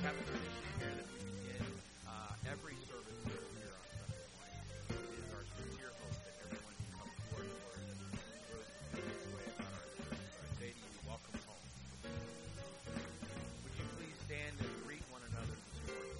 have a tradition here that we begin every service here on Sunday morning. It is our sincere hope that everyone can come to our doors and really feel this way about our church. So I say to you, welcome home. Would you please stand and greet one another this morning?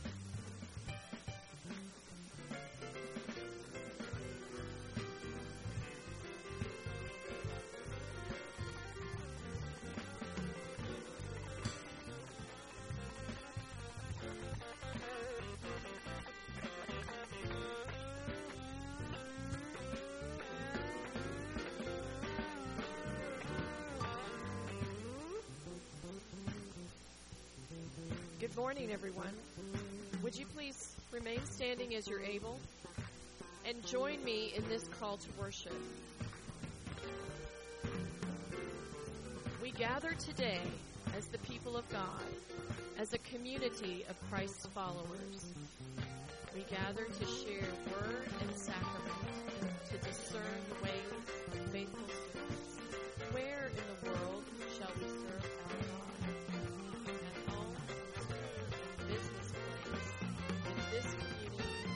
Good morning, everyone. Would you please remain standing as you're able and join me in this call to worship? We gather today as the people of God, as a community of Christ's followers. We gather to share word and sacrament, to discern the ways of faithful service. Where in the world shall we serve our God? At home, business place, in this community.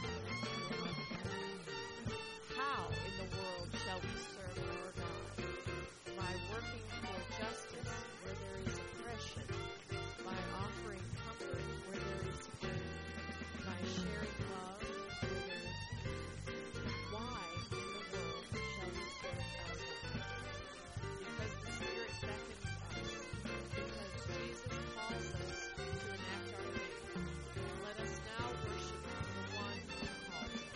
How in the world shall we serve our God? By working for justice where there is oppression, by offering comfort where there is pain, by sharing love where there is peace. Why in the world shall we serve our God? Because the Spirit beckons us, because Jesus calls us to enact our faith. Let us now worship the one who called us.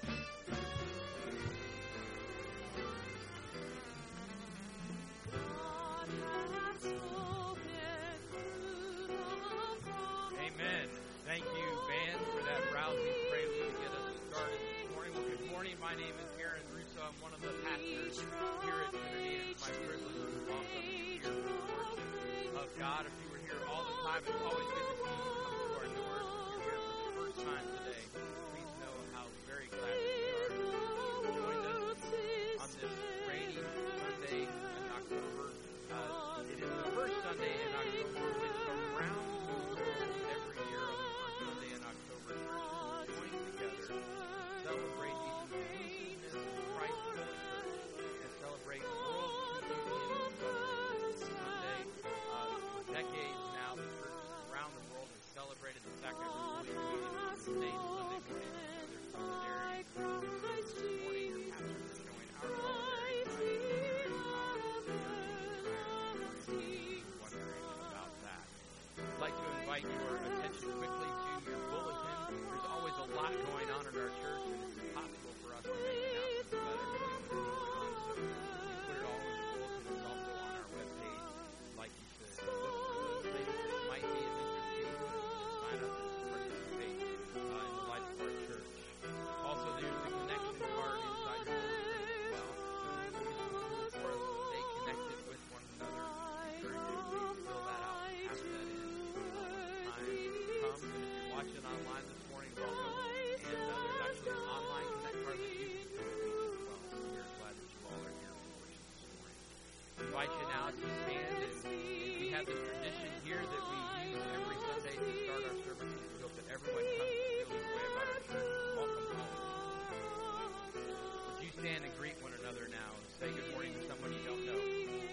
God has spoken through the prophet. Amen. Thank you, band, for that rousing prelude to get us started this morning. Well, good morning. My name is Aaron Russo. I'm one of the pastors here at Trinity. It's my privilege to welcome you here to the worship of God. If you were here all the time, it's always good to see you come to our doors. If you're here for the first time today, please know how very glad we are that you joined us on this rainy Sunday in October. It is the first Sunday in October, which around the world every year on the first Sunday in October, churches join together, celebrate the inclusiveness of Christ's holy church, and celebrate world communion Sunday. For decades now, the churches around the world have celebrated the fact that Holy Communion is the same Sunday morning. There's solidarity. This morning, the pastors are showing our solidarity. Wondering about that. I'd like to invite your attention quickly to your bulletin. There's always a lot going on in our church, and it's impossible for us to make announcements about everything that's going on. So we put it all in the bulletin. It's also on our webpage. I'd like you to look for those things that might be of interest to you and sign up and participate in the life of our church. Also, there's the connection card inside your bulletin as well. It's for us to stay connected with one another. Encourage you to please fill that out and pass that in when time comes. And if you're watching online this morning, welcome. And there's actually an online connect card that you can complete as well. So we're glad that you all are here for worship this morning. I invite you now to stand, and we have this tradition here that we use every Sunday to start our services. We hope that everyone comes to feel this way about our church. Welcome home. Would you stand and greet one another now and say good morning to someone you don't know?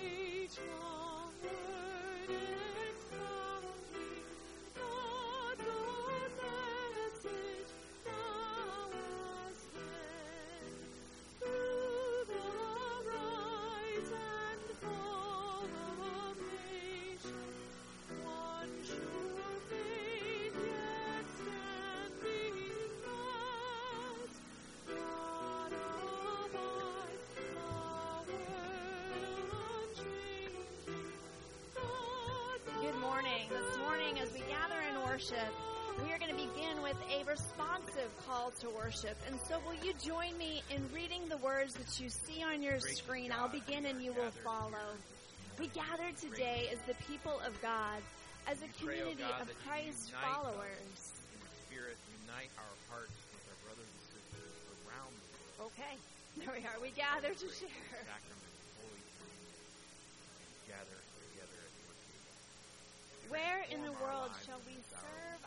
This morning, as we gather in worship, we are going to begin with a responsive call to worship. And so will you join me in reading the words that you see on your screen? I'll begin and you will follow. We gather today as the people of God, as a community of Christ followers. In the Spirit, unite our hearts with our brothers and sisters around the world. Okay, there we are. We gather to share. Sacrament, Holy Communion, and gather together as worship. Where in the world shall we serve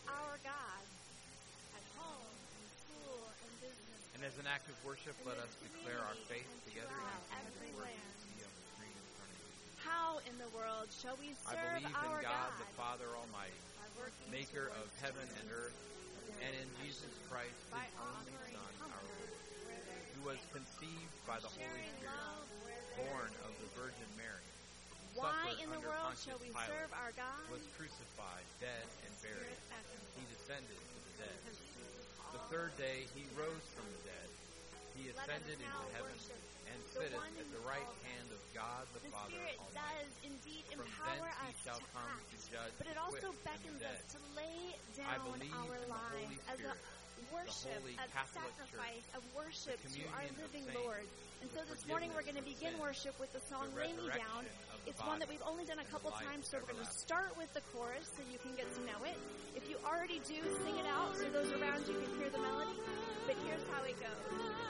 our God at home, in school, in business. And as an act of worship, let us declare our faith together throughout in every the words land. you see on the screen in front of you. How in the world shall we I serve believe our in God, the Father Almighty, by working maker of towards heaven and justice, earth, and in Jesus Christ, by his only offering Son, our comfort Lord, where there is who was pain, conceived by the Holy sharing Spirit, love where there born is of the Virgin Mary, Why suffered in the under world Pontius shall we Pilate, serve our God? was crucified, dead, and buried. He descended to the dead. The third day he rose from the dead. He Let us ascended now into heaven worship and the sitteth one at who the right calls us. hand of God the The Father Spirit Almighty. does indeed From empower thence he us shall to come act, to judge but it the also quick and beckons the us dead. to lay I down believe our in the Holy lives as a Spirit, worship, Holy a Catholic sacrifice of worship the to our communion of living saints, Lord. And so the this morning we're going to forgiveness begin of worship with the song the Lay Me Down. resurrection of the It's one that body, we've only done a and couple the life times, so we're going to everlasting. start with the chorus so you can get to know it. If you already do, sing it out so those around you can hear the melody. But here's how it goes.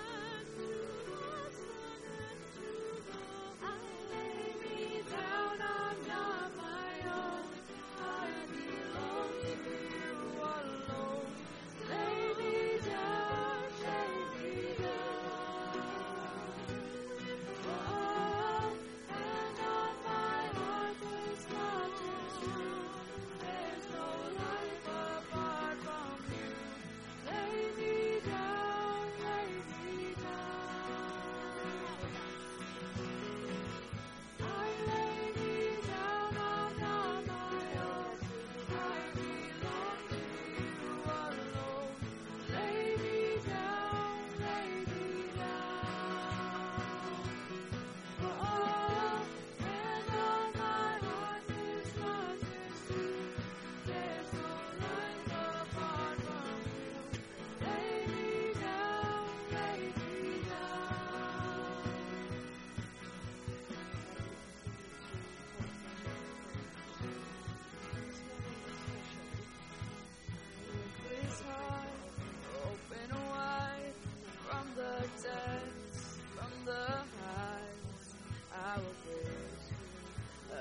His heart open wide from the depths, from the heights. I will give a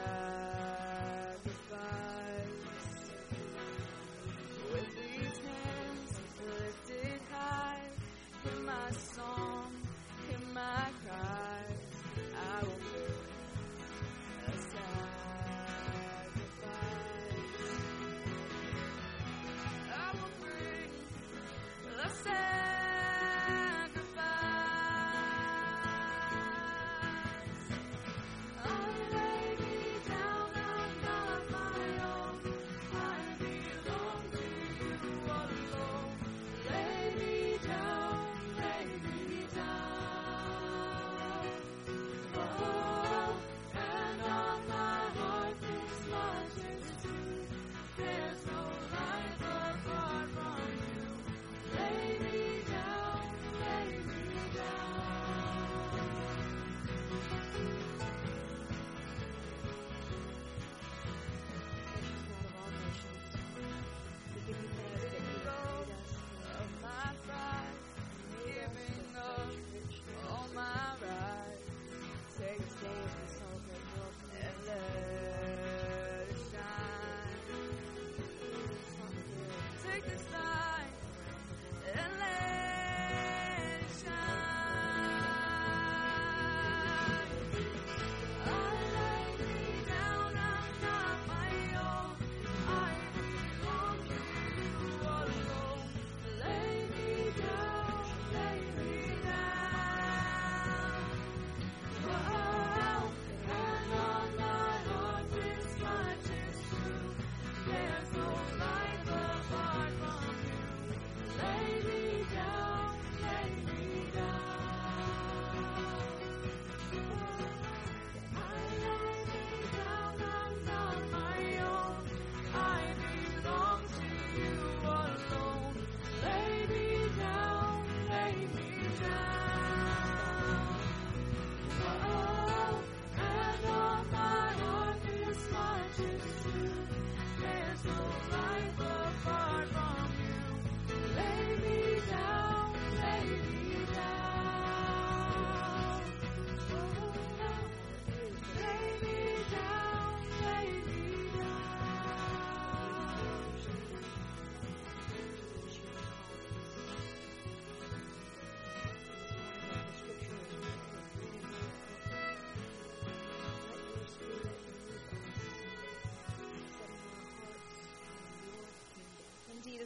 sacrifice. With these hands lifted high, in my song, in my cries, I will give a sacrifice. I will bring the sacrifice. I lay me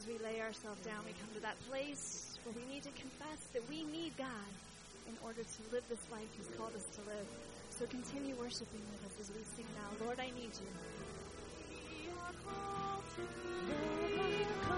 as we lay ourselves down, we come to that place where we need to confess that we need God in order to live this life He's called us to live. So continue worshiping with us as we sing now. Lord, I need you. We are called to live like a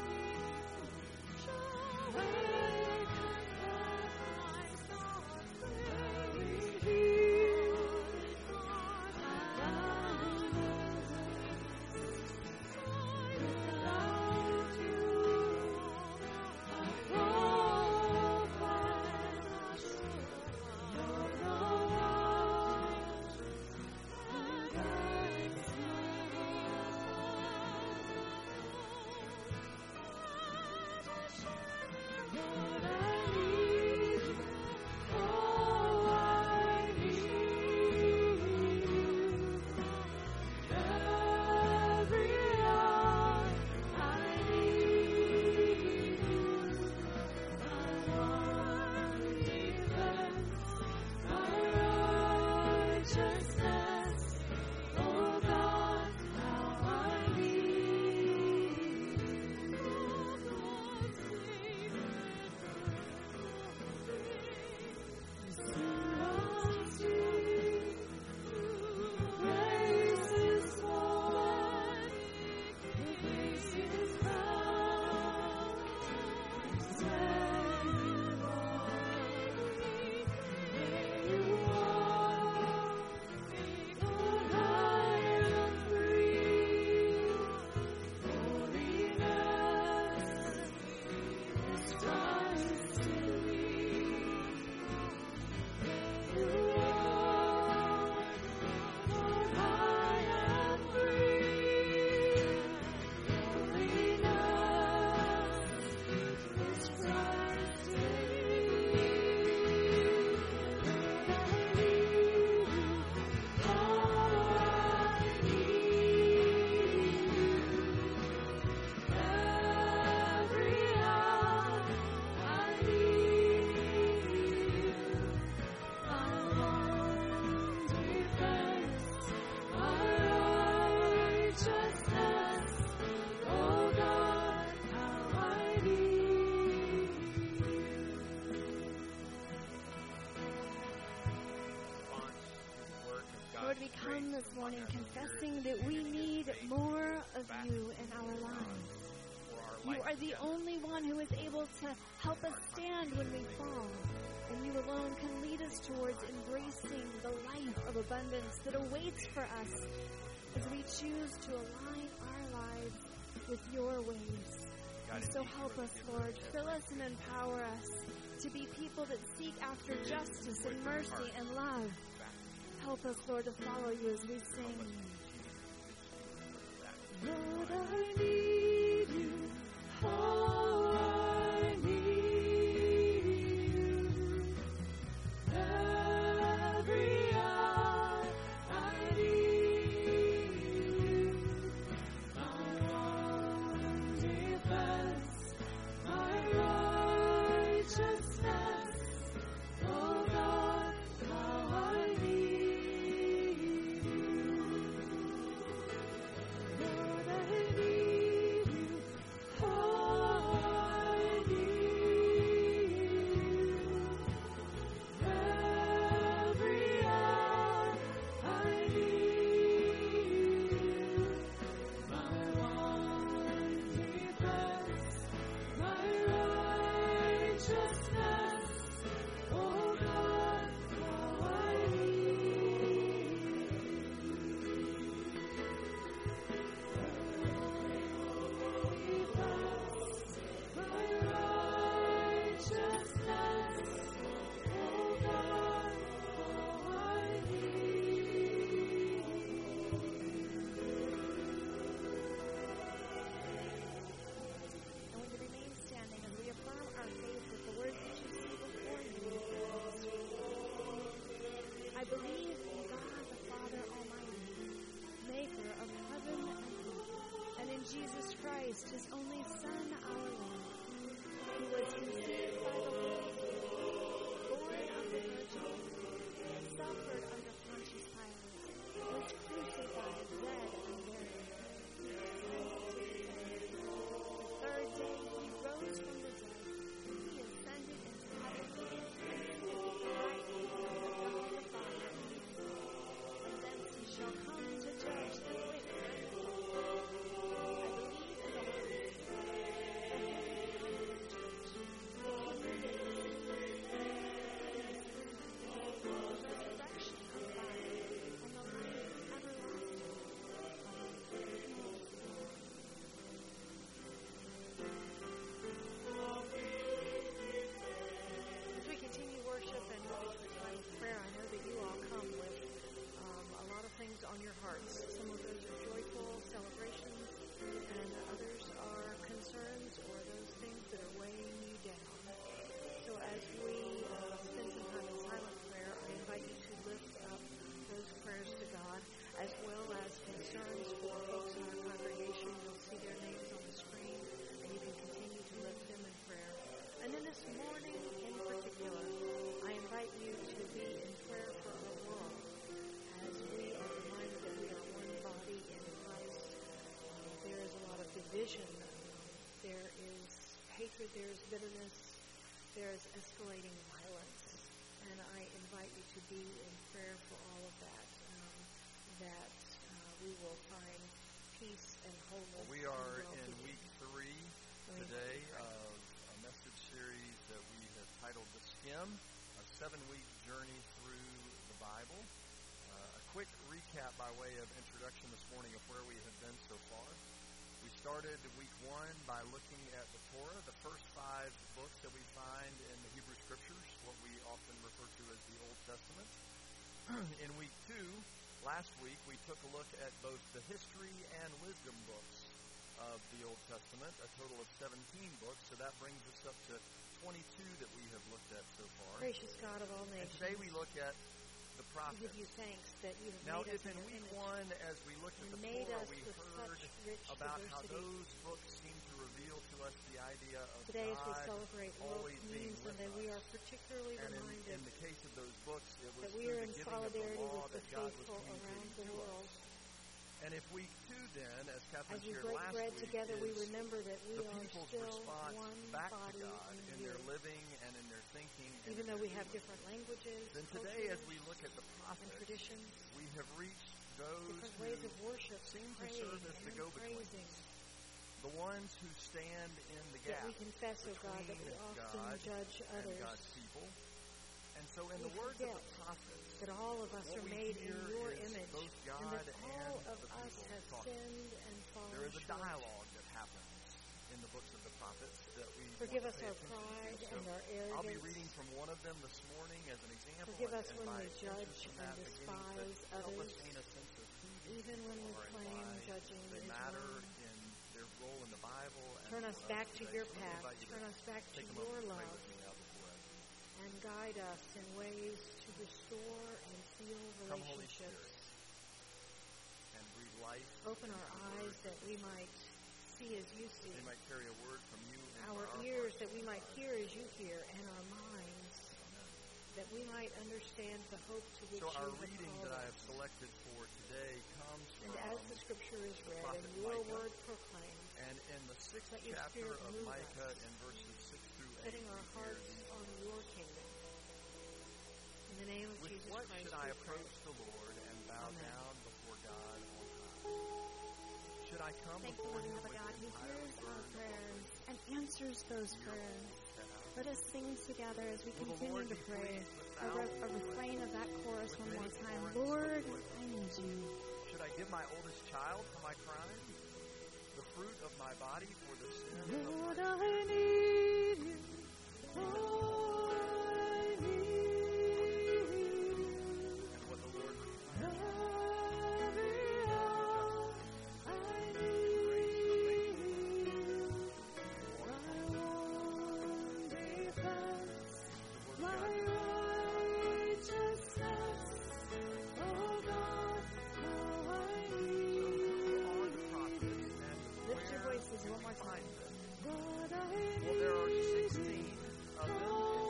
This morning confessing that we need more of you in our lives. You are the only one who is able to help us stand when we fall, and you alone can lead us towards embracing the life of abundance that awaits for us as we choose to align our lives with your ways. And so help us, Lord. Fill us and empower us to be people that seek after justice and mercy and love. Help us, Lord, to follow you as we sing. Lord, I need you. Oh, I need you. Every hour I need you. My one defense, my righteousness. Oh God, how I need you. Lord, I need you. Oh, I need you. Every hour I need you. My one defense, my righteousness. Oh God, how I need And when you remain standing as we affirm our faith with the words that you see before you. I believe in God the Father Almighty, maker of heaven and earth, and in Jesus Christ, his only Son, our Lord, who was conceived by the Holy Spirit, born of the Virgin, suffered under Pontius Pilate, was crucified, dead, and buried. He descended to the grave. The third as escalating violence. And I invite you to be in prayer for all of that, that we will find peace and wholeness. We are and in well-being. week 3 today of a message series that we have titled The Skim, a 7-week journey through the Bible. A quick recap by way of introduction this morning of where we have been so far. We started week 1 by looking at the Torah, the first 5 books that we find in the Hebrew Scriptures, what we often refer to as the Old Testament. In week 2, last week, we took a look at both the history and wisdom books of the Old Testament, a total of 17 books, so that brings us up to 22 that we have looked at so far. Gracious God of all And nations, today we look at the we prophets. give you thanks that you have Now, made if us in in your week image. 1, as we looked at You the made Torah, us we with heard such rich about how diversity. those books seem to reveal to us the idea of Today, as we God celebrate World always being Communion with Sunday, we us. are particularly And reminded in the case of those books, it was that we through are the in giving of the solidarity law with the that God was faithful around communicating the to world. us. And if week 2 then, as Catherine As we shared break last bread week, together, we is remember that we the are people's still response one back to body God in in you. their living and in their thinking. And Even in though their we have doing. different languages, Then today, as cultures, we look at the and prophets, traditions, we have reached those different who ways of worship, seem to praying serve as the and go-betweens, praising, the ones who stand in the that gap we confess, O God, that we between often God judge and others, God's people. And so in We the words of forget the prophets, that all of us what are we made in hear your is image, both and God that and all of the us people have talking. sinned and fallen There is a short. dialogue that happens in the books of the prophets that we Forgive want us to pay our attention pride to. and So our I'll be arrogance. reading from one of them this morning as an example. Forgive us and when by we judge extension from and that, beginning despise to help us others, gain a sense of who these even when we people are and claim why judging they is matter wrong. in their role in the Bible. And Turn us for back to today. your So let me path. invite you Turn to us back to take a your moment to pray love, with me now before I read. and guide us in ways to restore and heal Come, Holy relationships. And breathe life. Open into our the eyes word. that we might see as you see, We might carry a word from you into our our ears hearts. that we might hear as you hear, and our minds that we might understand the hope to which So you our have reading called that I us. have selected for today comes And from, as the scripture is the read prophet and your Micah. word proclaimed, and in the 6th Let your chapter Spirit of move Micah, us, in verses 6 through 8, setting our we hear hearts these on your kingdom. In the name of With Jesus what Christ, should I we approach pray. the Lord and bow Amen. down before God on high? Should I come Thankful before we him have a with God who entirely hears our burned prayers offerings? and answers those prayers. Let us sing together as we Will the continue Lord to be pray pleased with a thousands? refrain of that chorus With one more many time. torrents of Lord, oil? I need you. Should I give my oldest child for my crime? The fruit of my body for the sin of my Lord, spirit? I need you. Oh, I need you. And what the Lord Every hour I need you. My one defense, my righteousness. Oh God, how I need are the prophets and Lift your where voices do one we more time. find them? God, I Well, there are 16 of them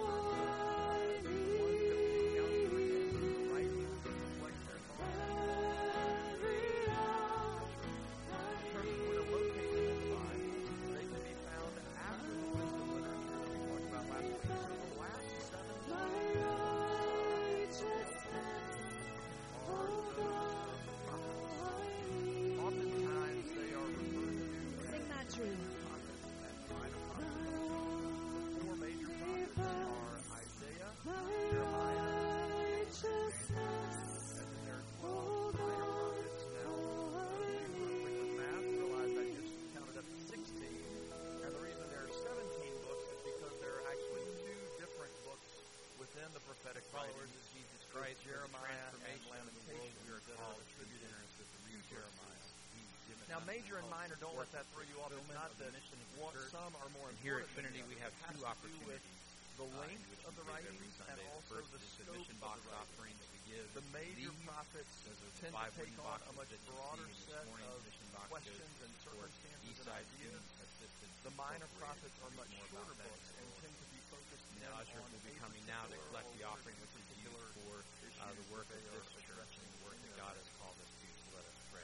in verses 1 to 8 down to 3. The writings that reflect their thoughts. every hour In terms of where to locate them in the Bible, they can be found after the wisdom literature that we talked about last week. So the last 7 my righteousness. Oh God, how I need oftentimes they are referred to as Sing that true. prophets and minor prophets. The 4 major prophets are Isaiah, Jeremiah, righteousness. and then there are 12 minor prophets. Now, those of you who are quick with math realize I just counted up to 16. And the reason there are 17 books is because there are actually 2 different books within the prophetic Followers writings. of Jesus With Christ, Jeremiah and transformation of the world, we are Lamentations that are called to be attributed generous with the to resources Jeremiah. He's given Now, us major to and help minor, don't support let that throw you off. It's fulfillment not of the that mission of the church. some are more And important here at than Trinity, the we other. have It has 2 to do with opportunities the in length which of we the give writings every and Sunday. The also first the is the scope mission of box the writings. offering that we give. The major These, prophets those are the tend to 5 take wooden on a boxes much that you broader see this set morning. of The mission box questions goes and for circumstances and Eastside ideas. students, assisted The minor incorporated. prophets are Read much more shorter about that books in and the Lord. tend to be focused And in the ushers on will be a coming now to particular collect the or offering, which is used particular for the issues work that of they this are church and the work that God has called us to. So let us pray.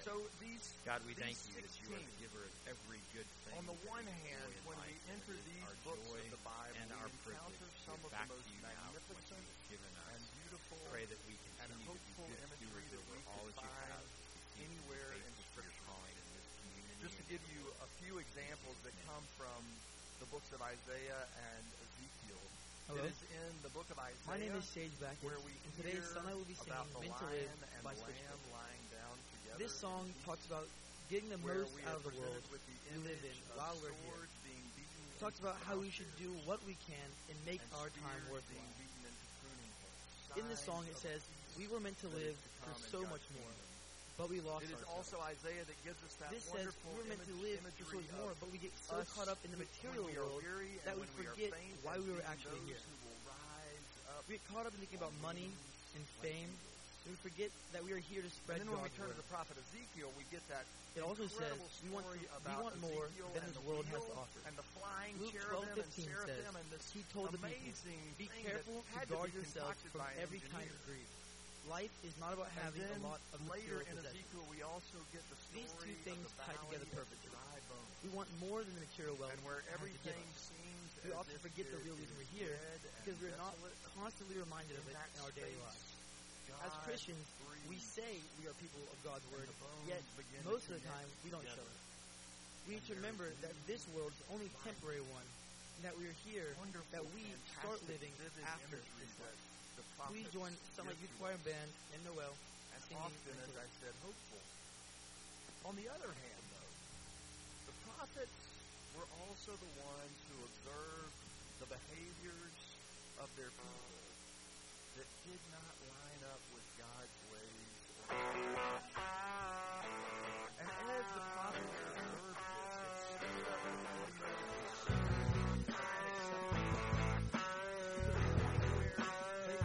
So these God, we these thank you that you are the 16, giver of every good thing. on the that one we hand, enjoy in when we life, enter and it is these our books joy of the Bible, and we our encounter privilege some to of give the back to most you now what you magnificent have given us. and beautiful Pray that we and continue to be hopeful good imagery stewards that we over all could that you find have. anywhere in Faithful to your Scripture. calling in this community. Just to give you a few examples that come from the books of Isaiah and Ezekiel. Hello. It is in the book of Isaiah My name is Sage Backus, where we and today's hear song I will be singing about the Meant to lion Live and by the Switchfoot. lamb lying down together. This song talks about getting the where most we out are of the world presented with the we live image in of while we're here. swords being beaten It talks into about how we should plowshares do what we can and make and our time spears worthwhile. being beaten into pruning hooks. In this song it Signs says, we were meant to that live is to for come in so God's much more, kingdom. but we lost It is ourselves. also Isaiah that gives us that This says wonderful we were meant to live for so imagery much more, of but we get so us caught up in the material when we are world weary that and we when we are forget faint why as we were being actually those here. who will rise up. We get caught up in thinking about money and fame, and we forget that we are here to spread And then when we God's turn word. to the prophet Ezekiel, we get that It also says incredible we want story about more Ezekiel than and this the world has wheel to offer. and the flying Luke cherubim and 12:15 seraphim says, and this He told the people, amazing be thing careful that to had guard be yourself concocted from by an every kind engineer. of greed. Life is not about And having then a lot of later material in possessions. Ezekiel, we also get the These story two things of the tie valley together of perfectly. dry bones. We want more than the material wealth And where has to give everything us. seems We as often if forget the it real reason is we're here dead because and we're not desolate. constantly reminded of In it that in our daily space, lives. God As Christians, we breathed, say we are people of God's and word, the bones yet begin to most of the connect time we don't show together. it. We need to remember that this world is only a temporary one, and that we are here, Wonderful, that we start fantastic, living vivid after imagery this that life. the Please prophets join Sunlight give Youth to Choir us. Band and Noel As singing often, as Meant to I Live. said, hopeful. On the other hand, though, the prophets were also the ones who observed the behaviors of their people that did not line up with God's ways. And as the prophets observed this, it stirred up within them this unacceptable to the point where they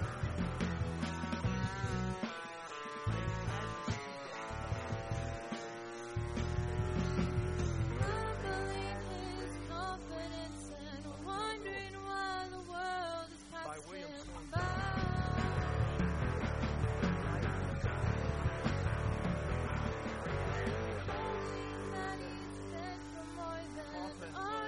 Humbling his confidence and wondering why the world is By William passing Thorndike. by. Hoping that he's dead for more than Often our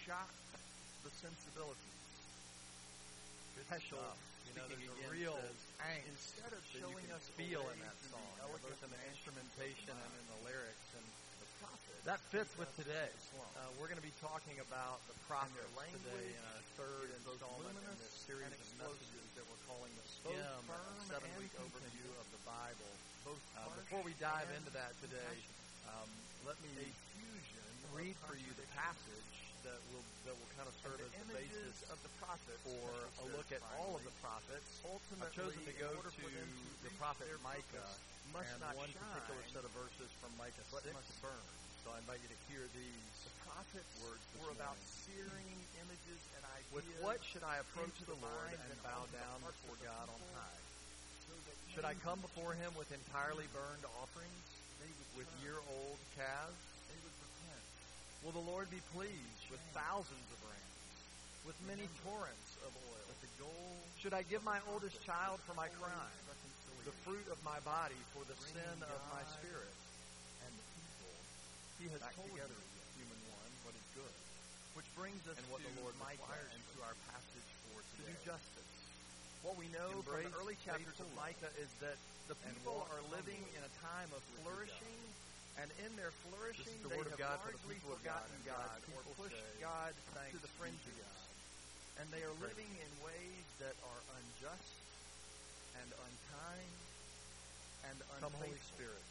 shock the sensibilities. Special, Speaking there's a again, real says, angst instead of that you showing can us feel a in way that to be song, elegant both in the and instrumentation and in the lyrics. And the prophet, that fits with today. Slump. We're going to be talking about the prophets their language today in our third is both installment in luminous this series and of explosive. messages that we're calling the Both Skim, a firm 7-week and overview of the Bible. both harsh Before we dive and into that today, let me a fusion read of for you the passage that will kind of serve and as the the images basis of the prophets for a look at all of the prophets. Ultimately, I've chosen to go in order to for them to the reach prophet their Micah purpose, must and not one particular shine, set of verses from Micah but 6. must burn. So I invite you to hear these. The prophets words this were about morning. searing images and ideas. With what should I approach into the the Lord minds and and bow onto the down hearts before of the God on people, high? so that Should I they come before him with entirely burned offerings, would with turn, year-old calves? they would repent. Will the Lord be pleased with thousands of rams, with many torrents of oil? But the goal Should I give my oldest child for my crime, reconciliation, the fruit of my body for the Bringing sin of my God spirit? and the people He has back told together you, again. human one, what is good, Which brings us and what to the Lord Micah requires and to our passage for to do today. justice. What we know from Embrace the early chapters of faithful Micah is that the and people walk are living humbly in a time of with your flourishing, and in their flourishing, This is the they word of have God for the largely people of God, forgotten and God, God's or people pushed say, God "Thanks to the be to fringes. God." And they are Great. living in ways that are unjust and unkind and Come, Holy unfaithful. Spirit,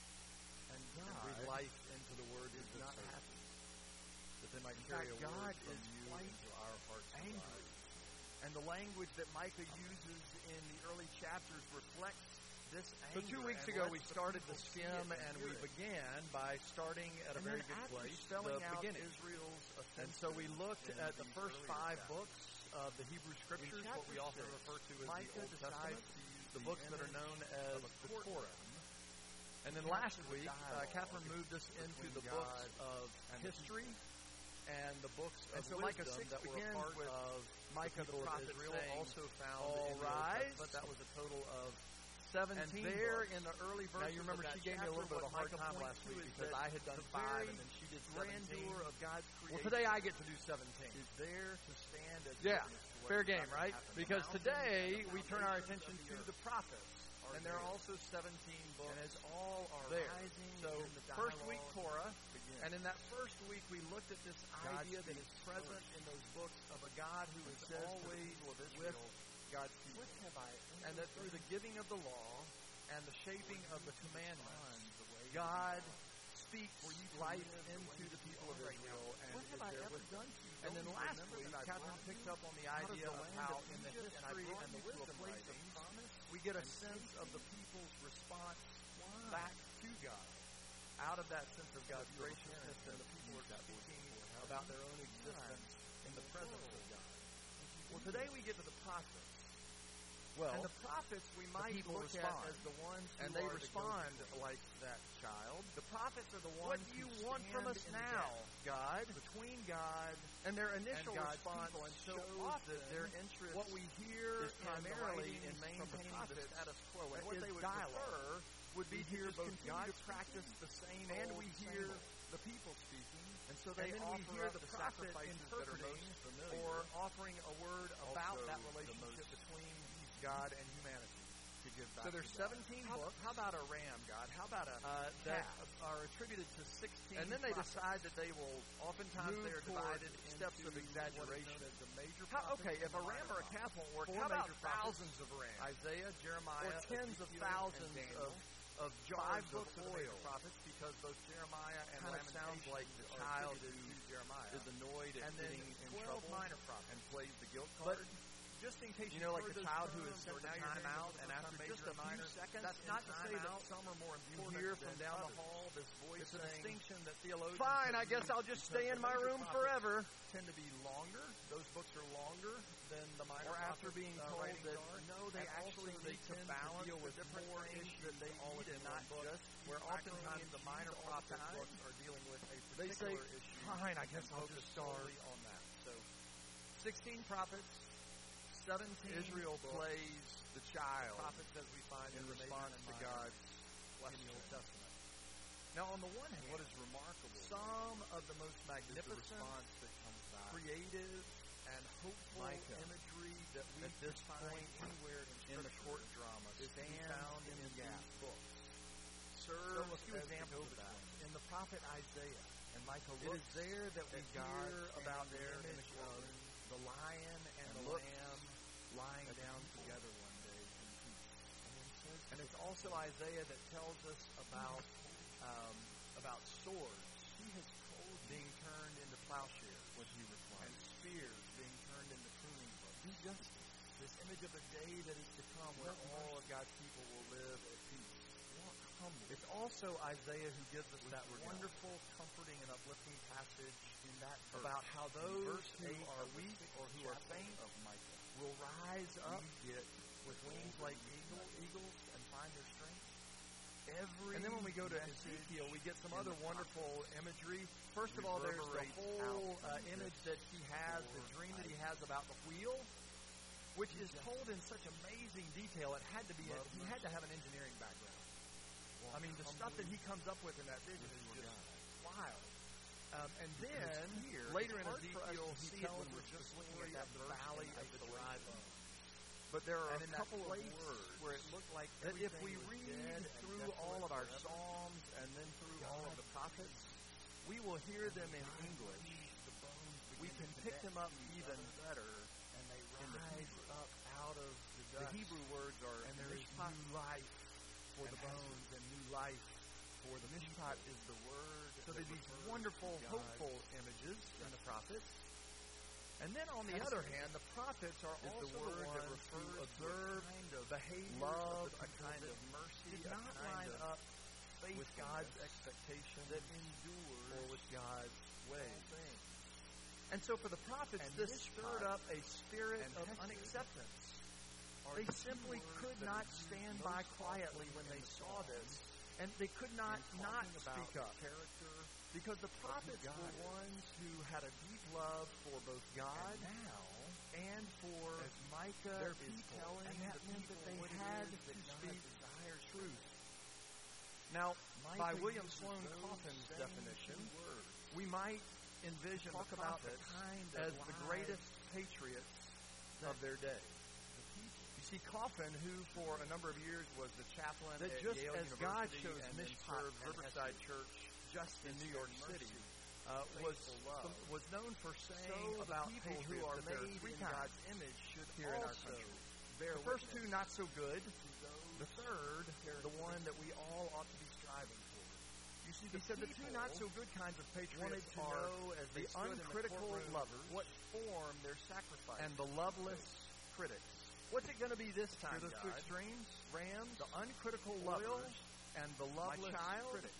And and God breathe life into the word is of not service, happy. that they might In carry fact, a word God from is you quite into our hearts and angry. lives. And the language that Micah uses in the early chapters reflects this So anger. 2 weeks and ago lets we the started the people see skim, it and hear we it. began by starting at a And very then good after place, spelling the out beginning. Israel's And so we looked in at the these first earlier 5 chapters. books of the Hebrew Scriptures, what we chapter often 6, refer to as Micah the Old decides Testament, to use the books that are image known as of a the courtroom Torah. And then to last capture the week, dialogue Catherine moved us into between the books God of and the history and the books And of so Micah wisdom 6 that were a begins part with of Micah the the people of prophet Israel, saying, also found "All in the Old rise." Testament. That was a total of 17 And there books. in the early verses Now you remember of that she gave me a little bit of a chapter, hard what time Micah last points week to is because that I had done the 5 very and then she did 17. grandeur of God's creation Well, today I get to do 17. is there to stand as Yeah, witness to what fair is game, about to right? happen. Because The today mountains we and turn our foundations attention of to earth the prophets. are And there are there. also 17 books. And as all are there. rising So in the first week dialogue Torah, begins. and in that first week we looked at this God idea that speaks is present in those books of a God who is says to the always people of with Israel, God's people. What have I And that through the giving of the law and the shaping of the commandments, the way God speaks For you to life live the into way the you people of are right now. Israel and What is have I there ever with done them. to you? And then Don't you last remember week, that I Catherine brought picked you up on the out of idea the of land how of in the Egypt history and I and the brought you to a wisdom place of writings, promise we get a and sense safety. of the people's response Why? back to God. Out of that sense of God's you ever graciousness, parents and the people used are that word speaking before, about their own existence in the presence of God. Well, today we get to the prophets. Well, And the prophets we might people look respond. at as the ones who and they are the respond go-between. like that child. The prophets are the What ones do you who want from stand us in the now, gap God? between God And their initial and God's response people, and so shows often that their interest what we hear is in primarily the in writings from the maintaining the prophets status quo. And what is they would dialogue. prefer would be We to hear just both continue God to practice speaking, the same and old, we same hear old. the people speaking, And so they and then we offer hear up the the prophet sacrifices that are interpreting most familiar, or offering a word about also that the relationship most between God and humanity. to give back So there's to God. 17 How, books. how about a ram, God? How about a that calf? are attributed to 16 And then they prophets. decide that they will Oftentimes move they are toward divided steps into of exaggeration. what is known as the major How, prophets okay, if and a the ram minor or a prophets. calf won't work, 4 how about major prophets, thousands of rams? Isaiah, Jeremiah, Or tens of Ezekiel, thousands and Daniel, of jars 5 of books of the major oil. prophets, because both Jeremiah and Kind of sounds Lamentations like the are child attributed who to Jeremiah is annoyed at and then getting in 12 trouble minor prophets. and plays the guilt But card. just in case You know, like heard the those child who terms, is sent or for now you're time hearing out, them for and the after first just time, a major few and minor, seconds that's in not to say time that out, some are more you important hear than from down the others. hall this voice It's a saying, distinction that theologians "Fine, I have guess used I'll just because stay the in my major room prophets forever." tend to be longer. Those books are longer than the minor Or after prophets, being told writings that are. no, they And actually also they need to tend balance deal the with different more things issues that they all need in and one not book, just where macaroni oftentimes and the cheese minor all the prophet time. books are dealing with a They say, particular issue. "Fine, I guess and I'll focus just start." solely on that. So 16 prophets, 17 Israel books, plays the child prophets as we find in in the response major to and minor God's in the Old Testament. Now, on the one hand, what is remarkable, some of the most magnificent, response that comes back. creative, and hopeful Micah, imagery that we at this find point anywhere in the court drama is found in the gap. these books. So Serves a few as examples the of that. go-between. In the prophet Isaiah, And Michael it looks is there that we at God hear about the there in the image of courtroom the lion and the looks lamb lying at the down people. together one day in peace. and then says, And it's also Isaiah that tells us about swords He has told me being turned into plowshares what he and requires. spears being turned into pruning hooks. Be justice. This image of a day that is to come where all of God's people will live at peace. Walk humbly. It's also Isaiah who gives us With that your God. wonderful, comforting, and uplifting passage in that verse. about how those verse who 8 are of the weak sixth or who are chapter faint of Micah. will rise up We get with wings like eagles and find their strength. every And then when we go to message Ezekiel, we get some in other the wonderful imagery. First of all, there's the reverberates whole out from image this that he has, the core dream that he idea. has about the wheel, which is told in such amazing detail. It had to be, Love he had to have an engineering background. Walk I mean, the stuff that he comes up with in that vision is with your just God. wild. And Because then, here, later it's in hard for us Ezekiel, to he see it tells when us we're the just looking story at that of the verse valley in of the dry isolation. bones. But there are And a in that couple of place words where it looked like that if everything we was read dead and through desolate all of our forever, Psalms and then through all of the prophets, we will hear them in English. the bones We begin can to pick connect them up to each even other, better and they in the rise Hebrew. up out of the The dust. Hebrew words are and there is mishpat new life for and the bones and new life for the mishpat is the word. So that there are these refers wonderful, to God's hopeful images in the prophets. And then on the That's other hand, the prophets are is also the word that ones who refers to a observe kind of behavior, love, a kind that of mercy, did a not kind line of up with God's faithfulness expectations that endures or with God's all ways. things. And so for the prophets, And this mishpat stirred up a spirit and of hesed unacceptance. are They the two simply words could that not are used stand most by often quietly when in they the saw Psalms this, and they could not in not talking about speak up. the character Because the prophets God were is. ones who had a deep love for both God And now, and for as Micah their is people. telling And that the meant people that they what it had is to that God speak desires truth. Now, Micah by William uses Sloane those Coffin's same definition, two words. we might envision Talk the about the prophets kind as of the lives greatest patriots of their day. You see, Coffin, who for a number of years was the chaplain That at just Yale as University God chose and then Mishpat served and Riverside Hesed, Church just in New York and City, mercy, was known for saying So the about people people who patriots are that there are made three in kinds God's image should here in our also country. bear the first two witness not so good. those The third, the one that we all ought to be striving for. You see, He said the two not so good kinds of wanted patriots to are know as they the stood in the uncritical courtroom lovers what form their sacrifice and the loveless critics. What's it going to be this time, Hear those two God? extremes? Rams, the uncritical Loyal, lovers, and the loveless child. critics.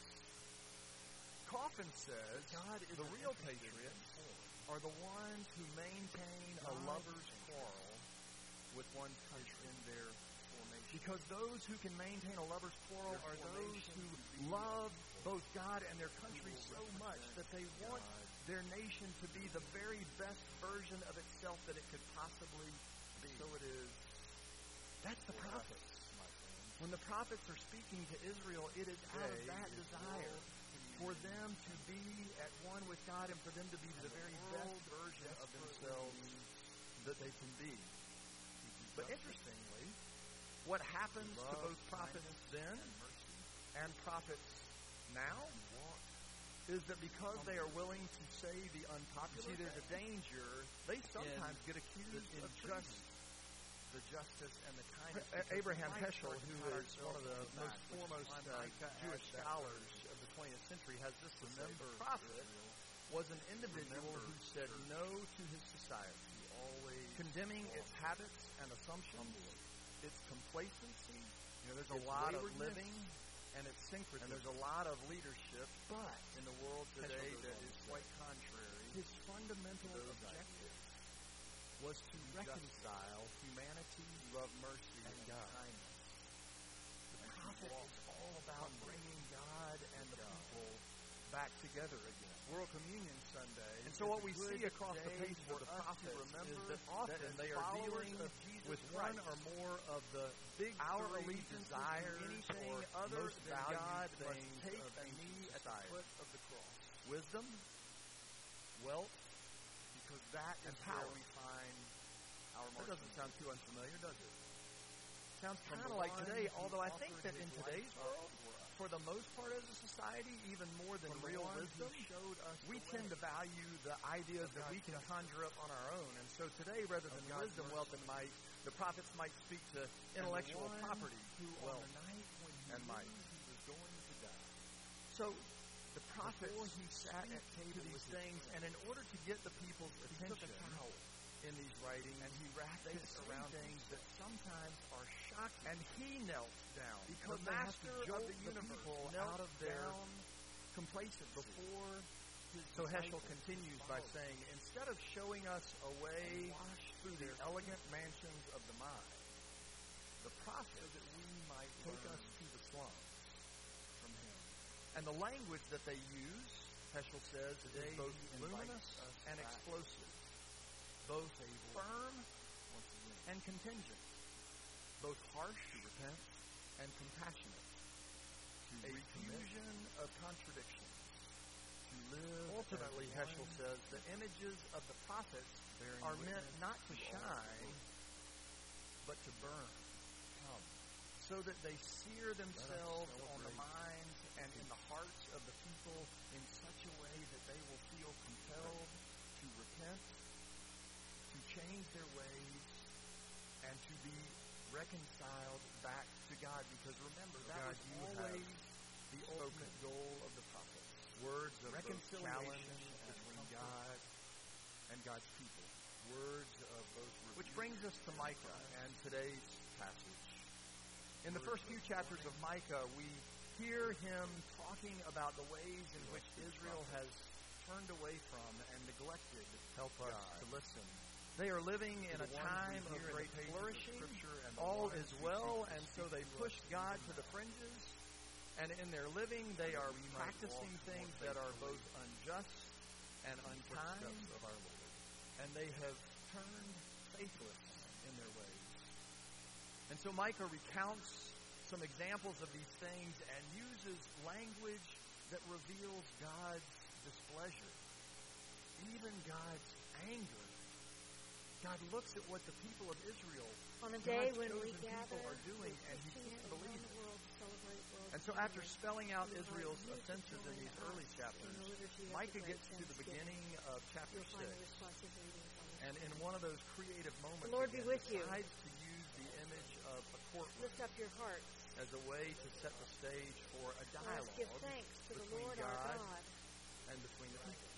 Coffin says God is the real patriots are the ones who maintain a lover's quarrel with one country in their formation. Because those who can maintain a lover's quarrel Their are those formation who to be love both God and their country will so much that they want God. their nation to be the very best version of itself that it could possibly be. So it is. That's the prophets. my friend. When the prophets are speaking to Israel, it is out of Today that is desire for them to be at one with God and for them to be the very best version of themselves that they can be. But interestingly, what happens to both prophets then and prophets now is that because they are willing to say the unpopular, there's a danger. They sometimes get accused of treason. The justice and the kindness. Abraham Heschel, who is one of the most foremost Jewish scholars of the 20th century, has this to say: the prophet was an individual who said no to his society, condemning its habits and assumptions, its complacency. There's a lot of living and its syncretism. And there's a lot of leadership, but in the world today that is quite contrary. His fundamental objective was to reconcile humanity, love mercy, and kindness. The prophet is all about bringing God and the people back together again. World Communion Sunday. And so what we see across the pages of the prophets is that often they are dealing with one or more of the big our three allegiance desires anything or other most than valued God must things take of a ancient knee at the society. foot of the cross. Wisdom, wealth, Because that is and where power. we find our That doesn't sound too unfamiliar, does it? Sounds From kind the of like one today, who although I think offered that in his today's life up world, for us. for the most part as a society, even more than From the real one who wisdom, showed us we the tend way to value the ideas that we can conjure up on our own. And so today, rather than God's wisdom, mercy. wealth, and might, the prophets might speak to intellectual one property, who wealth, on the night when he and knew might. he was going to die, So the prophets Before he sat at speaks table to with these his things, and in order to get the people's he took attention a towel in these writings, and he wrapped they it say around things that sometimes are shocking. And he knelt down Because the they have to master jolt of the the universe people knelt out of their down complacency before his So Heschel disciples continues by followed. saying, instead of showing us a way Wash through the their elegant mansions of the mind, the prophet so that we might take learn us to the slums. from him. And the language that they use, Heschel says, Today is both he invites luminous us and back explosive, both table firm once again. and contingent, both harsh To repent, and compassionate, to a recommit, fusion of contradictions. to live Ultimately, as Heschel one says, the images of the prophets bearing are meant witness not to to all shine, but to burn, so that they sear themselves on the celebrate minds and in the hearts of the people in such a way that they will feel compelled to repent, to change their ways, and to be reconciled back to God. Because remember, that God, was you have always the ultimate goal of the prophets. words of both Reconciliation challenge and between comfort. God and God's people. Words of both Which rebuke brings us to Micah and today's passage. In the first few chapters of Micah, we hear him talking about the ways in which Israel has turned away from and neglected Help us God. to listen. They are living in To a the ones we time of hear in the great pages of flourishing. Scripture and the All ones is we well, seek to and so speak they to push us God even to the now. fringes. And in their living, they are we might practicing walk things more that are faithfully both unjust and unkind. Footsteps of our Lord. And they have turned faithless in their ways. And so Micah recounts some examples of these things and uses language that reveals God's displeasure, even God's anger. God looks at what the people of Israel, On a God's day when we chosen gather people, are doing, with and he Christians can't from believe around it. the world to celebrate World And so after Communion, spelling out we invite Israel's you to offenses in join these us early chapters, in the liturgy of Micah the Great gets to the Thanksgiving. beginning of chapter You'll find 6. the responsive readings on the And in one of those creative moments, The Lord be again, with you. decides to use the image of a courtroom Lift up your hearts. as a way to set the stage for a Let us give dialogue thanks to the between Lord our God God. and between the people.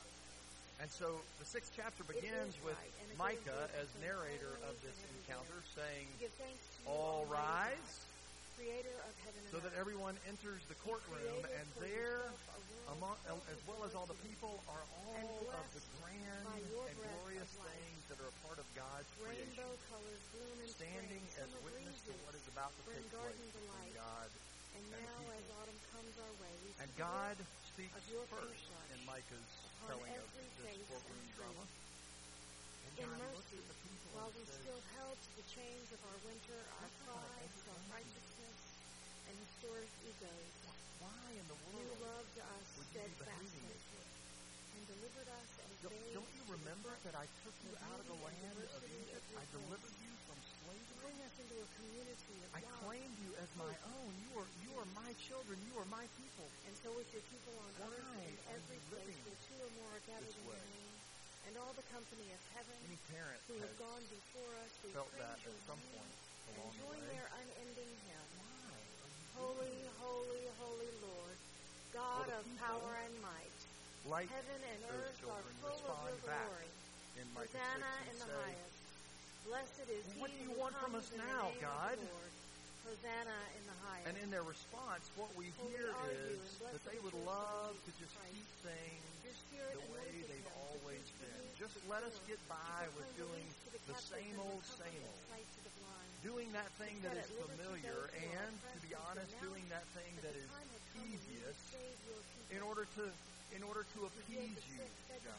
And so the 6th chapter It begins is with right, and it Micah is as good narrator always of this and everywhere. encounter, saying, Give thanks to you, "All Almighty rise," God, Creator of heaven and so that earth. everyone enters the You courtroom, created and for there, yourself a world among, filled as with well as all the diversity, people, are all and of the blessed grand by your and breath glorious of life. things that are a part of God's creation, Rainbow colors bloom in standing spring, as summer witness to breezes what is about to bring take place garden between delight. God And and now, people. as autumn comes our way, we And see God the speaks of your first paintbrush in Micah's upon telling of every this face courtroom and drama. tree. And In God looks mercy, at the people while and we says, still held to the chains of our winter, our pride, self-righteousness, and historic egos, why in the you world loved us would you be behaving steadfastly this way? and delivered us as babes Don't you to the remember touch that I took you the out of the beauty and land of diversity Egypt? of your I grace. delivered you from to slavery. bring us into a community of I love. claimed you as my own. You are my children. You are my people. And so with your people on Why earth and are every you place living where two or more are gathered this in your way? name, and all the company of heaven Any parent who has have gone before us, we felt praise that your at some name point and along the join way. their unending hymn. Why are you Holy, doing holy, holy Lord, God the of people, power and might, this? Like heaven and those earth are children, full of respond your back glory. in Micah 6 Hosanna and in the say, highest. Blessed is What he do you who want from comes us in the now, name God? of the Lord. Hosanna in the highest. and in their response, what we Holy hear are you, is and blessed that they is would your love Son, to just Christ. keep things Your spirit the way anointed they've him to always preach good been. news Just to the let us poor, get by to with proclaim doing release to the the captives same and old, recovery same of old. sight to the blind. Doing that thing that Set is at liberty familiar, those who are and, to oppressed, be and honest, pronounce doing that thing that that the is time has come when you will easiest save your people. in order to appease Ezekiel you, 6 said, God. "Truly,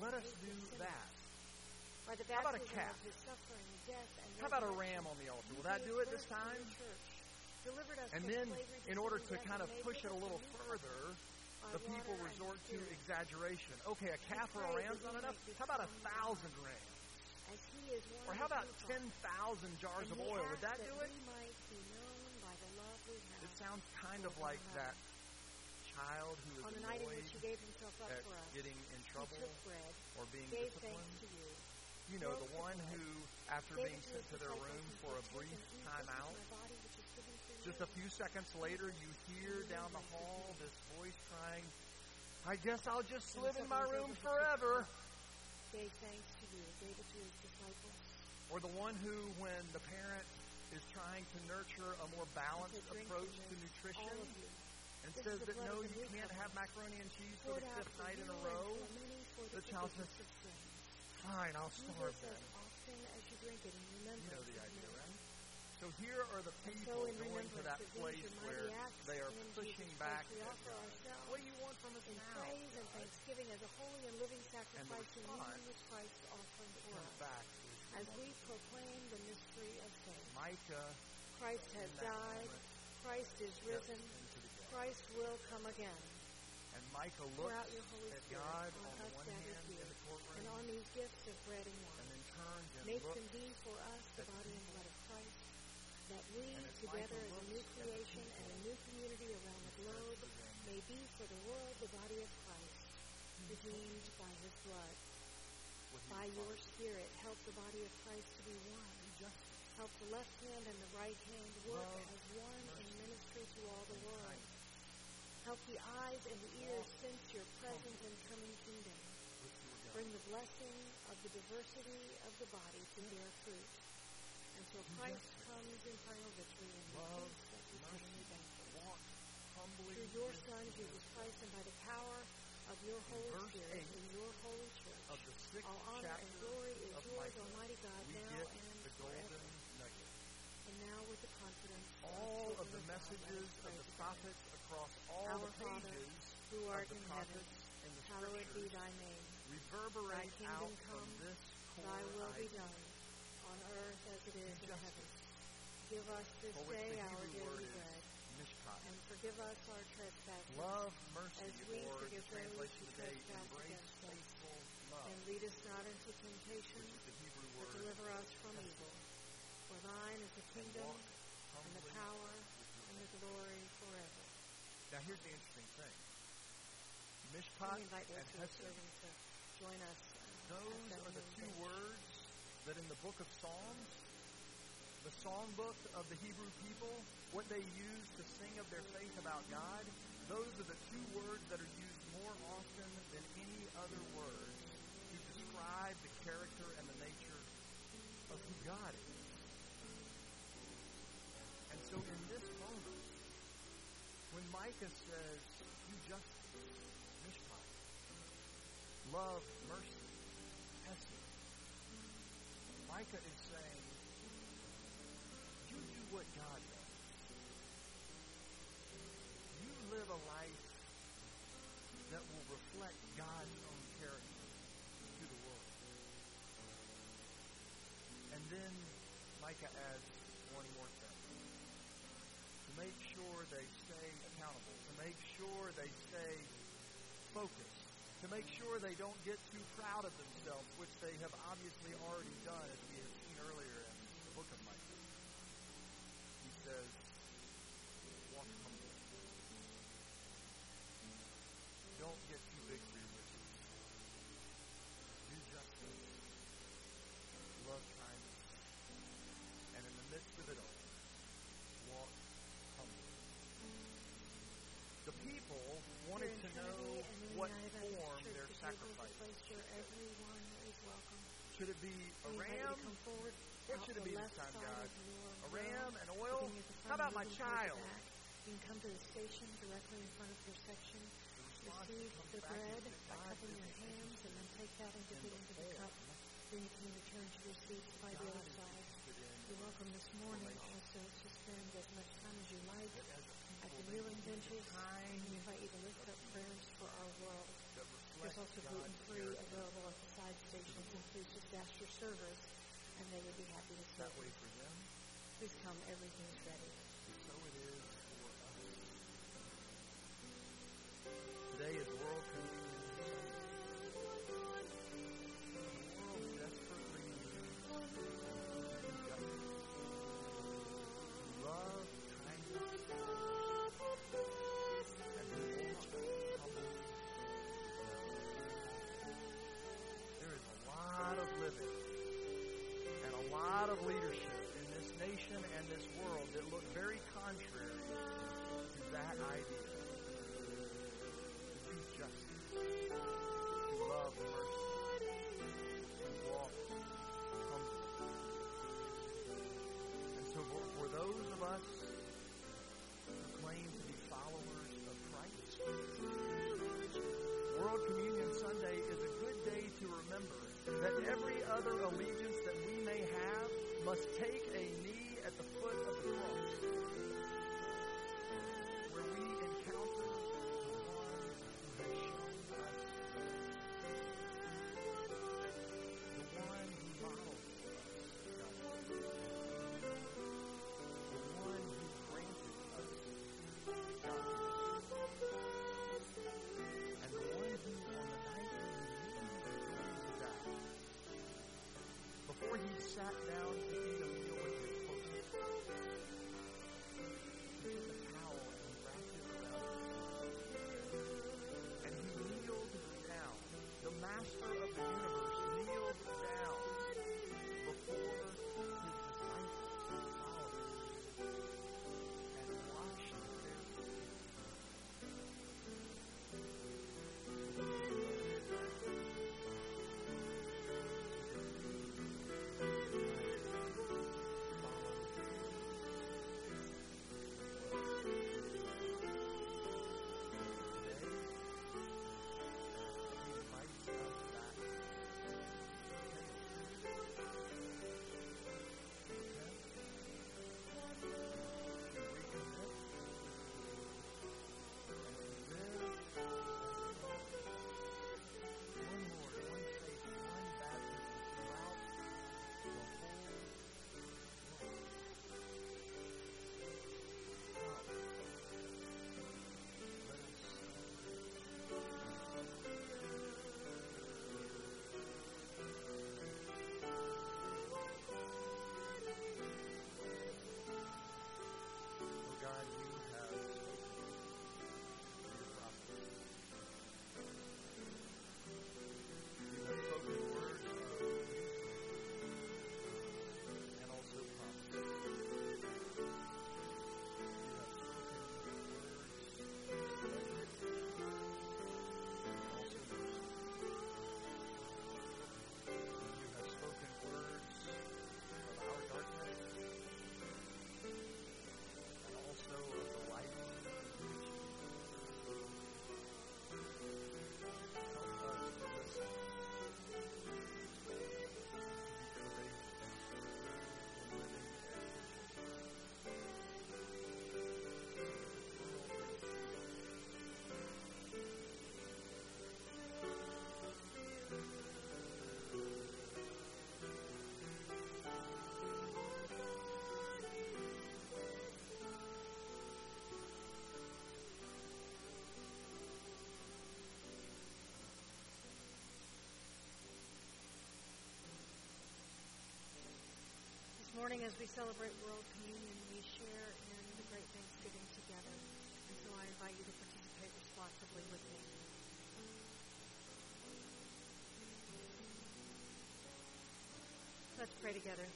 Let us do that. By the How about a baptism calf? of his suffering, death, and How about a resurrection, ram on the altar? he Will that gave do it this birth to time? the church, delivered us And from then, slavery to in order sin to and death, kind of and made push it with a us little new further, by the people water and resort to spirit. exaggeration. Okay, a calf or a pray ram's that not we enough. might How about become 1,000 rams? As he is one Or of how the about true 10,000 jars and of we oil? ask Would that do it? we might be known by the love we have. It sounds kind of like that child who is On the night in which he annoyed gave himself up at for us, getting in he trouble took bread, or being gave disciplined. thanks to you, You know, the one who, after gave being it to sent his to their disciples, room and for a said, brief "Take and eat, time this is out, my body, which is given for just you." a few seconds later, you hear down the hall this voice crying, I guess I'll just live in my room forever. Gave thanks to you, gave it to his disciples. Or the one who, when the parent is trying to nurture a more balanced Said, "Drink approach from to this, nutrition all of you. and This says is the that blood no, of the you new can't have covenant, macaroni and cheese for poured the out fifth for night in you a and row, for many for the child says, forgiveness of sin. fine, I'll Do starve this then. as often as you drink it in You remembrance know the of idea, me. right? So here are the So people in going to that remembrance of these place your where mighty acts they are in pushing Jesus back Christ, we at offer God. ourselves What do you want from us in now, praise and God? thanksgiving as a holy and living sacrifice in response union with Christ offering for Comes us. back As we proclaim the mystery of faith. Micah Christ has in that died. moment Christ is steps risen. into the gap. Christ will come again. And Micah Pour looks out your Holy at Spirit God on on us one gathered hand here in the and courtroom on these gifts of bread and and wine. then turns and Make looks them be for us the at the body and blood of Christ, that we, And as together Micah as a looks new at the creation and a people, new community around the globe, to them, may be for the world the body of Christ, redeemed by his blood. what he By your promised. Spirit, help the body of Christ to be one. Help the left hand and the right hand work Love, as one in mercy, ministry to all the and world. kindness Help the eyes and the ears sense your present and coming kingdom. with your God. Bring the blessing of the diversity of the body to bear fruit, until Christ comes in final victory and Love, repeats that eternally banquet. Walk humbly Through your with Son, the Jesus Lord. Christ, and by the power of your Holy verse Spirit 8 in your holy church, Of the sixth all honor and chapter glory is of yours, Micah, Almighty God, we now get and the forever. golden nugget. And now with the confidence All of children the God, let messages us of pray the together. prophets across all Our the Father, pages who of art the in heaven, prophets in the hallowed be scriptures thy name. reverberate Thy kingdom out from come, this core Thy will be idea. done, on earth as it is in Justice, heaven. Give us this for which day the our Hebrew word daily is bread, mishpat. and forgive us our trespasses, Love, mercy, as we or the forgive those translation who today, trespass embrace against us. faithful love, and lead us not into temptation, which is the Hebrew but word deliver us from chesed. evil. For thine is the And kingdom, walk and the humbly power, with your and the God. glory forever. Now here's the interesting thing. Let Mishpat me invite those and who are hesed, serving to join us. those at are the that two moment. words that in the book of Psalms, the songbook of the Hebrew people, what they use to sing of their faith about God, those are the two words that are used more often than any other words to describe the character and the nature of who God is. And so in this moment, when Micah says, do justice, mishpat, love, mercy, hesed, Micah is saying, you do what God does. You live a life that will reflect God's own character to the world. And then Micah adds one more thing. To make sure they stay accountable, to make sure they stay focused, to make sure they don't get too proud of themselves, which they have obviously already done, as we have seen earlier in the book of Micah. He says, walk humbly. Don't get too big for your riches. Do justice. Love kindness. And in the midst of it all, walk humbly. The people wanted to know what form their sacrifice should take. Everyone is welcome. Should it be a We invite you ram? to come forward. What out should it the be this left time, side God? of your A row, ram, an oil? beginning at the front How about and my moving towards the child? back. You can come to the station directly in front of your section. The response Receive that comes the back bread is that by God cupping your isn't hands, and then take that and dip it into the cup. Then you can return to your seats by the God other is side. interested in You're welcome this morning relation. also to spend as much time as you like that as a at people the they kneeling be benches. kind, We invite you to lift up prayers for our world. that There's reflect also God's gluten-free character available at service, and they would be happy to serve That way you. for them, Please come. Everything's ready. so it is for us. Today is World Communion Sunday. The world desperately needs justice, love, kindness, and the ultimate humble. There is a lot of living and a lot of leadership in this nation and this world that look very contrary to that idea. To do justice, to love mercy, to walk humbly. And so for those of us who claim to be followers of Christ, World Communion Sunday is a good day to remember that every other allegiance that we may have must take a knee at the foot of the cross, where we encounter the one who has shown us the one who models us the one who granted us and the one who, on the night when he died, before he sat down to eat a meal with his closest friends, he took a towel and he wrapped it around him. And he kneeled down. The master of the universe kneeled down before his disciples, his followers, and washed their feet. morning, as we celebrate World Communion, we share in the great Thanksgiving together. And so I invite you to participate responsibly with me. Let's pray together.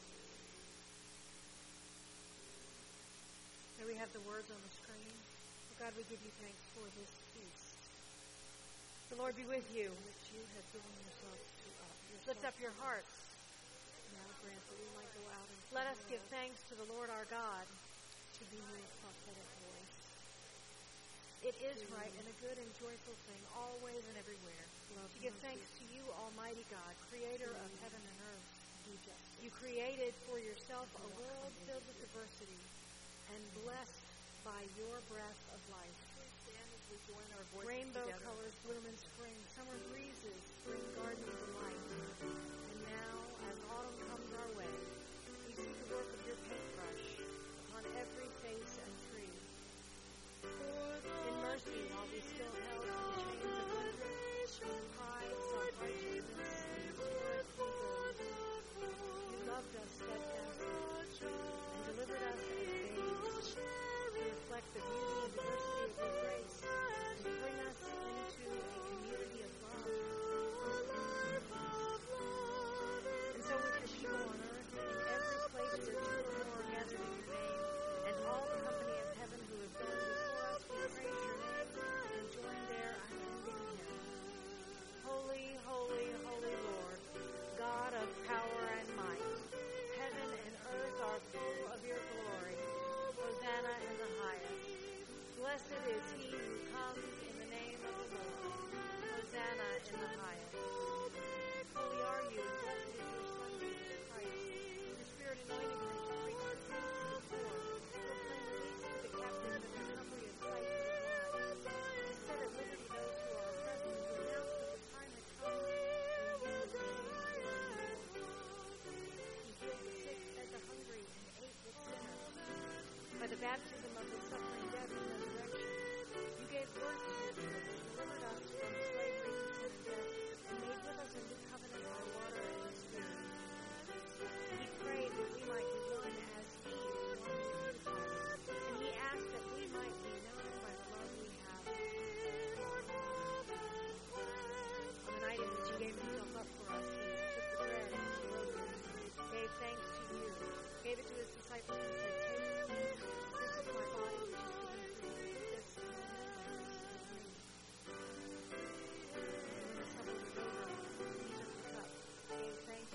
May we have the words on the screen. Oh God, we give you thanks for this feast. The Lord be with you. Which you have given yourself to us. Lift up your hearts. Now grant that we might go out and Let us give thanks to the Lord our God. to be your prophetic voice. It is right and a good and joyful thing, always and everywhere, to give thanks to you, Almighty God, creator of heaven and earth. Do justice. You created for yourself a world filled with diversity and blessed by your breath of life. Stand as we join our voices Rainbow together. colors bloom in spring, summer breezes bring gardening delight. And now, as autumn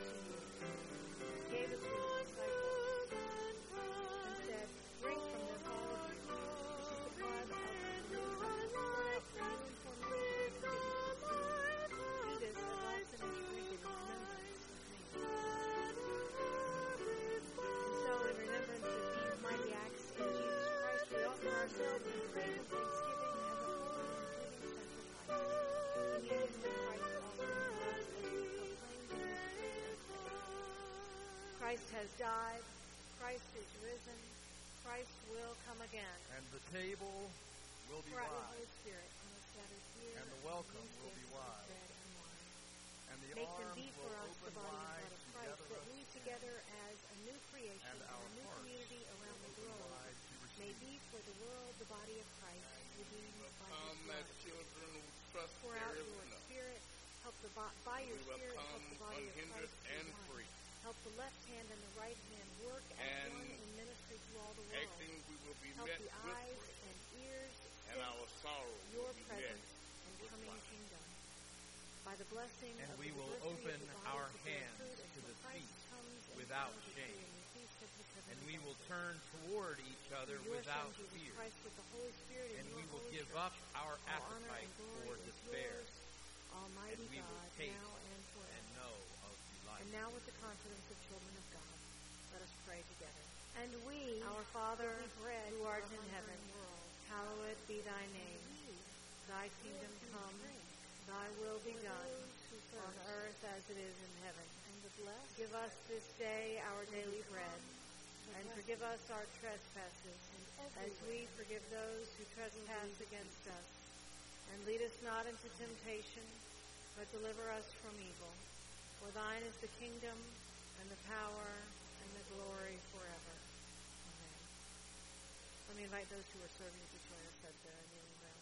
to you. Gave it to his disciples and said, drink from this, all of you. This is the blood of the new covenant, poured out for you and for many for the forgiveness of sins. Do this as often as you drink it in remembrance of me. And so, in remembrance of these mighty acts in Jesus Christ, we offer ourselves in praise and thanksgiving as a holy and living sacrifice. Communion with Christ's offering for us as we proclaim the mystery. Christ has died. Christ is risen. Christ will come again. And the table will be Pour out your wide. Holy Spirit on us gathered here. And the welcome Use will this be as wide. bread and wine. And the Make them arms be for will us the open body and wide blood of to Christ, gather that us we in. together as a new creation And and our a new hearts community around the will open globe wide to may receive. be for the world the body of Christ, redeemed by his Come blood. as children who trust Pour there out is your enough. Spirit, help the by your We will Spirit, come help the body of unhindered Christ and be one. free. Help the left hand and the right hand work as And one in ministry to all the world. Acting, we will be Help met the with eyes grace, and ears and our sorrow your will be met presence and with coming life. kingdom. By the blessing And of we the will diversity open of the body our to bear hands fruit to until the Christ feast comes in without power shame. in the feast of the And covenant we of will God. turn toward each other Through your without Son, Jesus fear. Christ, with the Holy Spirit And your we will Holy give Church. up our All honor appetite and for glory is despair yours, Almighty and we will God, taste now and and forever. know of delight. And now with the confidence of children of God, let us pray together. And we, Our Father, bread who to art our in heaven, hungering world, hallowed be thy name. Thy kingdom come, thy will be done, on earth as it is in heaven. and the blessed Give us this day our daily bread, and forgive us our trespasses, as we forgive those who trespass against us. And lead us not into temptation, but deliver us from evil. For thine is the kingdom, and the power, and the glory forever. Amen. Let me invite those who are serving to join us at the kneeling ground.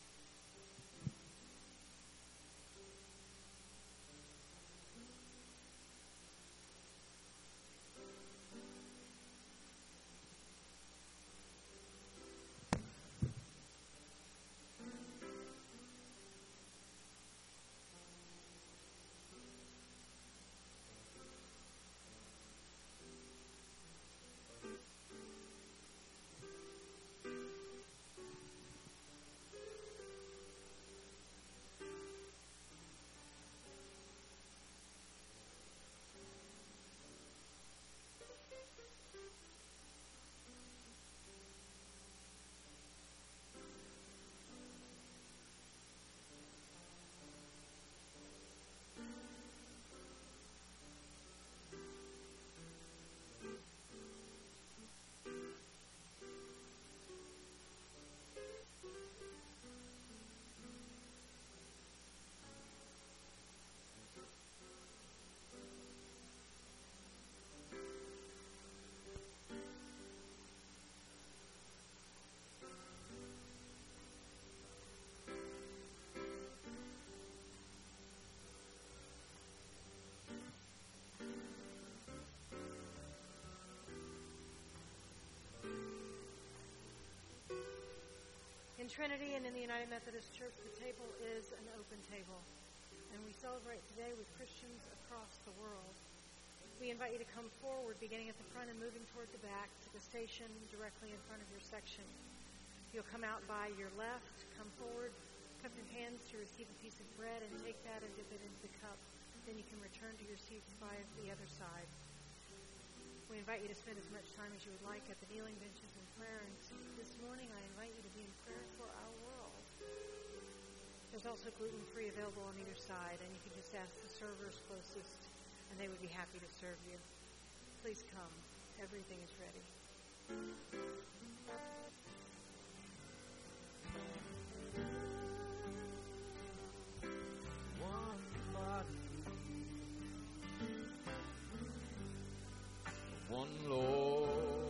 In Trinity and in the United Methodist Church, the table is an open table, and we celebrate today with Christians across the world. We invite you to come forward, beginning at the front and moving toward the back to the station directly in front of your section. You'll come out by your left, come forward, cup your hands to receive a piece of bread, and take that and dip it into the cup. Then you can return to your seats by the other side. We invite you to spend as much time as you would like at the kneeling benches in prayer. And this morning, I invite you to be in prayer for our world. There's also gluten-free available on either side, and you can just ask the servers closest, and they would be happy to serve you. Please come. Everything is ready. One body, One Lord,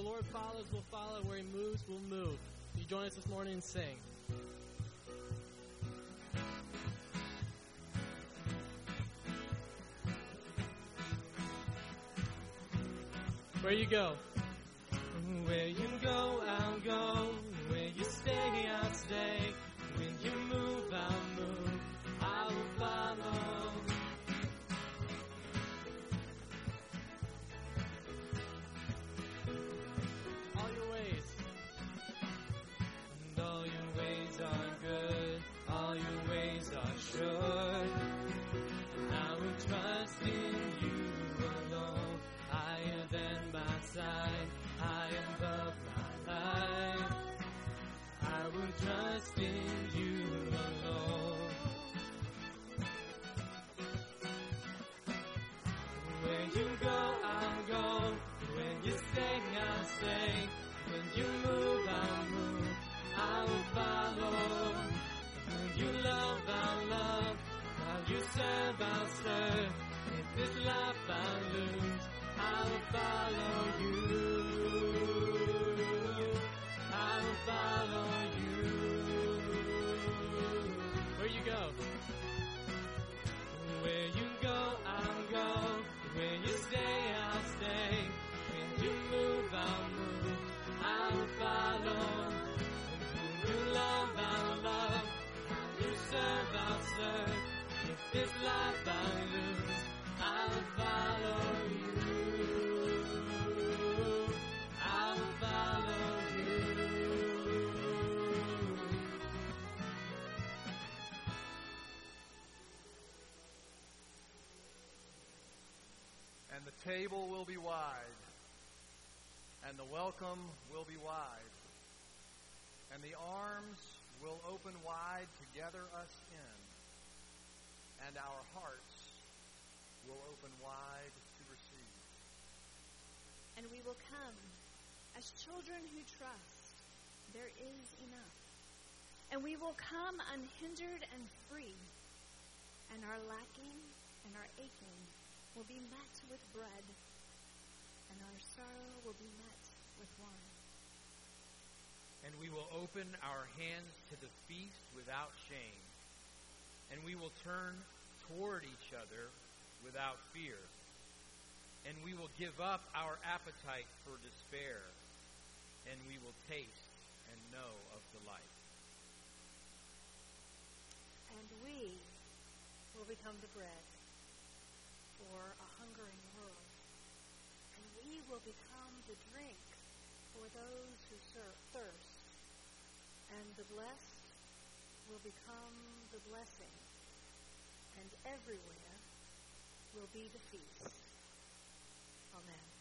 Lord follows, we'll follow. Where he moves, we'll move. You join us this morning and sing. Where you go? Where you go, I'll go. Where you stay, I'll stay. When you move, I'll move. I will follow. All your ways. And all your ways are good. All your ways are sure. I will trust in you alone. Higher than my side, high above my life. I will trust in you alone. Where you go, I'll go. When you stay, I'll stay. When you move, I'll move. I will follow. When you love, I'll love. While you serve, I'll serve. If this life I lose, I will follow you. I will follow you. Where you go? Where you go, I'll go. Where you stay, I'll stay. When you move, I'll move. I will follow. When you love, I'll love. When you serve, I'll serve. If this life I lose, I will follow you. I will follow you. And the table will be wide, and the welcome will be wide, and the arms will open wide to gather us in, and our hearts will open wide to receive. And we will come as children who trust there is enough. And we will come unhindered and free. And our lacking and our aching will be met with bread. And our sorrow will be met with wine. And we will open our hands to the feast without shame. And we will turn toward each other without fear. And we will give up our appetite for despair. And we will taste and know of delight. And we will become the bread for a hungering world. And we will become the drink for those who thirst. And the blessed will become the blessing. And everywhere will be the feast. Amen.